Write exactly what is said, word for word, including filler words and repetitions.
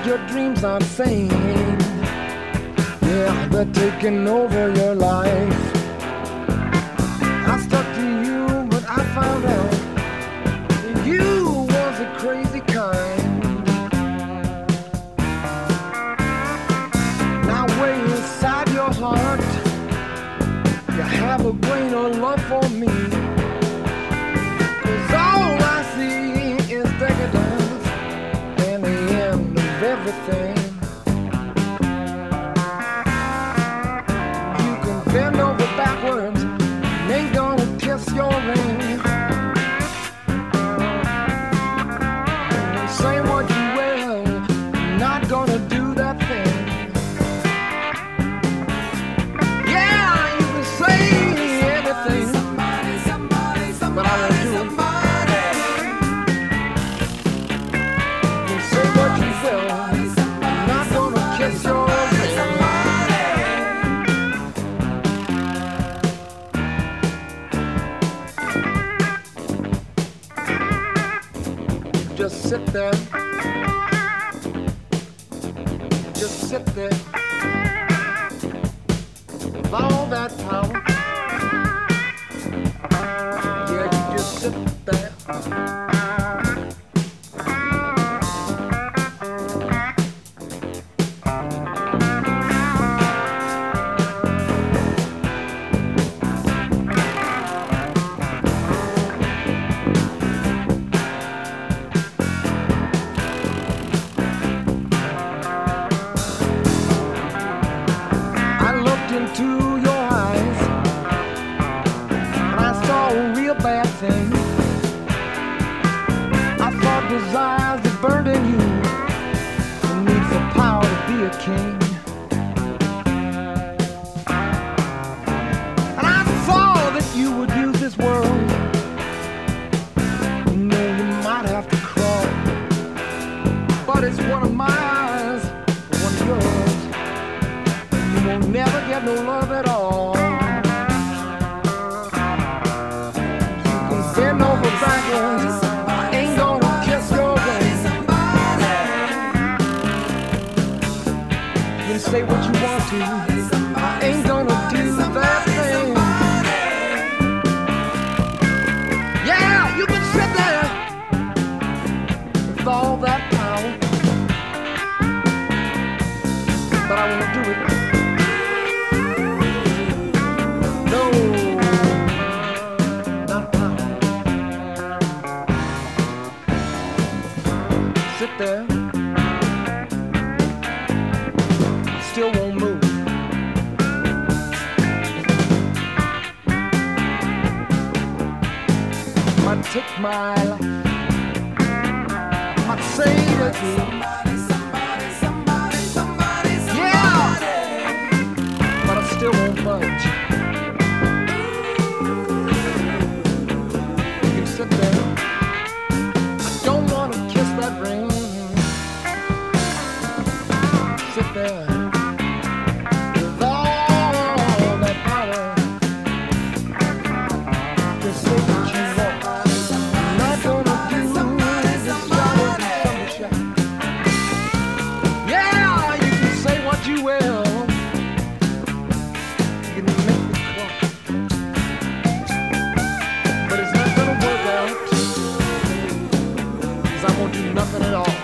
your dreams aren't sane. Yeah, they're taking over your life. I stuck to you, but I found out that you was a crazy kind. Now way inside your heart, you have a grain of love for me. 'Cause all I see is decadence and the end of everything. You can bend over backwards, and ain't gonna kiss your ring. And say what you will, not gonna do that thing. Yeah, you can say everything, but I won't do it. You can say what you will, I'm not gonna kiss your ring. Just sit there, just sit there, with all that power. Yeah, you just sit there. I looked into your eyes and I saw a real bad thing. I thought desires that burned in you, the need for power to be a king. And I saw that you would use this world. You know you might have to crawl, but it's one of my eyes, one of yours. You won't never get no love at all. You can bend over backwards, I ain't gonna kiss your ring. You can say what you want to, I ain't gonna do that thing. Yeah, you can sit there with all that power, but I won't do it. No, not now. Sit there, still won't move. Might take my life, might say that you, yeah, but I still won't budge. You can sit there, I don't wanna kiss that ring. Sit there with all that power. Just say what you want, I'm not gonna do this shot and shot. Yeah, you can say what you will, you can make me cry, but it's not gonna work out, 'cause I won't do nothing at all.